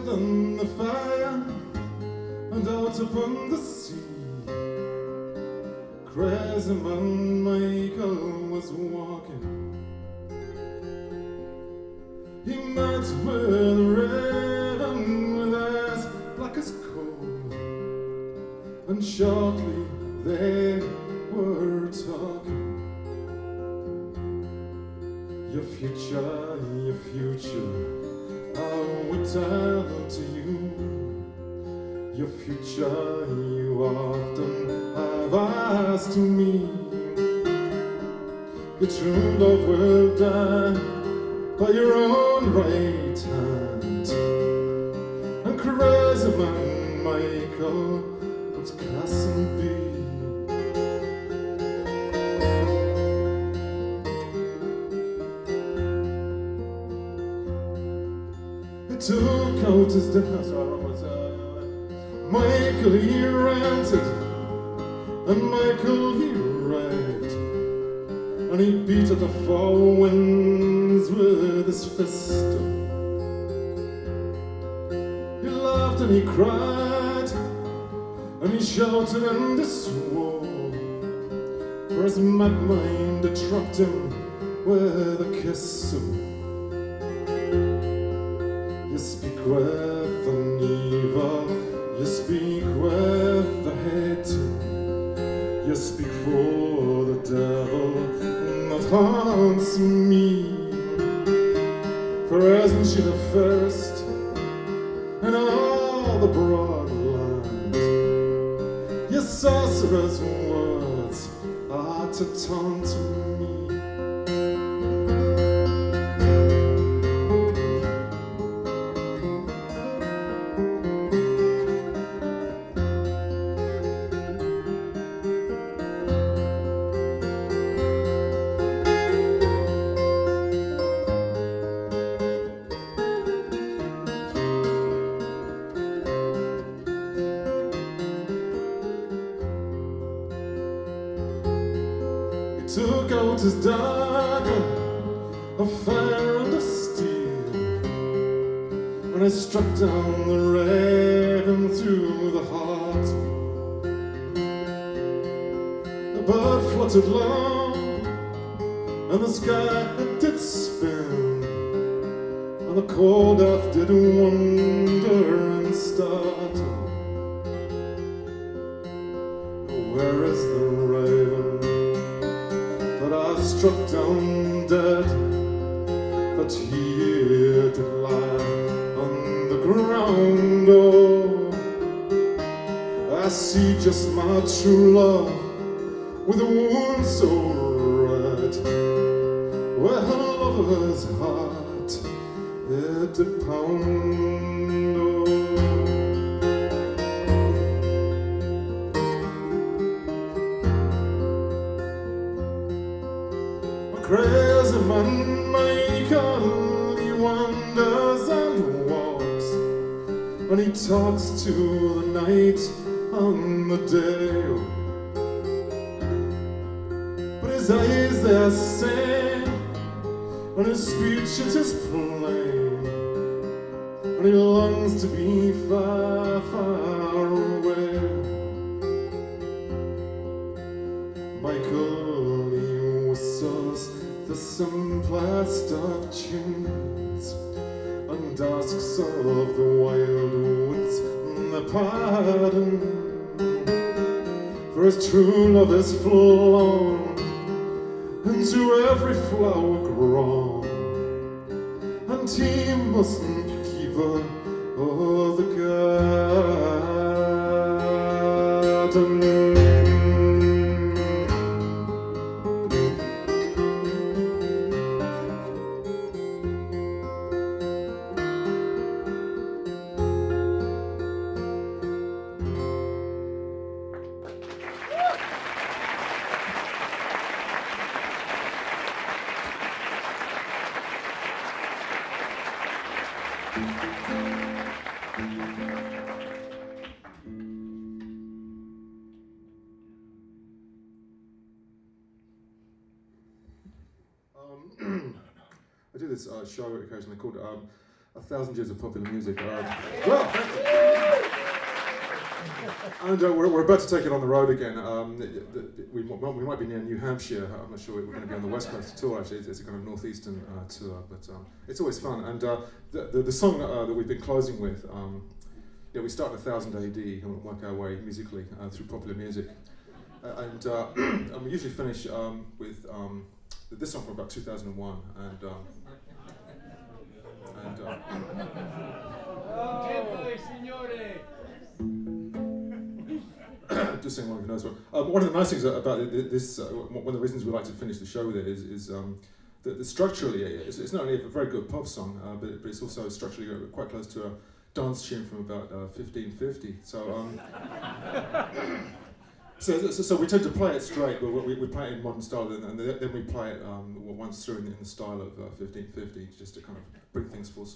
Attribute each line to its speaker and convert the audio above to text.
Speaker 1: than the fire and out upon the sea. Crazy man Michael was walking. He met with a raven with eyes black as coal, and shortly they were talking. Your future, I will tell to you. Your future you often have asked to me. Your true love will die by your own right hand, and crazy man Michael would castle be. He took out his dance, Michael he ranted, and Michael he raved, and he beat at the four winds with his fist. He laughed and he cried, and he shouted and he swore, for his mad mind had trapped him with a kiss. You speak with an evil, you speak with the hate, you speak for the devil that haunts me. For isn't she the fairest in all the broad land? Your sorcerer's words are to taunt me. Took out his dagger of fire and of steel, and I struck down the raven through the heart. The bird fluttered low, and the sky it did spin, and the cold earth did wonder and startle. Where is the raven that I struck down dead, but here did lie on the ground? Oh, I see just my true love with a wound so red, where her lover's heart it did pound. Oh, crazy man Michael, he wanders and walks, and he talks to the night and the day. But his eyes they are sane, and his speech it is plain, and he longs to be far, far away. Michael, he whistles the simplest of tunes, and asks of the wild woods the pardon, for his true love is flown into every flower grown, and he mustn't be keeper of the garden. I do this show occasionally called 1,000 years of popular music. Well, thank you. And we're about to take it on the road again. We might be near New Hampshire. I'm not sure we're going to be on the West Coast tour, actually. It's a kind of northeastern tour, but it's always fun. And the song that we've been closing with, we start in 1000 AD and work our way musically through popular music. And we usually finish with this song from about 2001. Just saying one of the notes. One of the nice things about this, one of the reasons we like to finish the show with it is that structurally it's not only a very good pop song, but it's also structurally quite close to a dance tune from about 1550. So we tend to play it straight, but we play it in modern style, and then we play it once through in the style of 1550, just to kind of bring things full circle.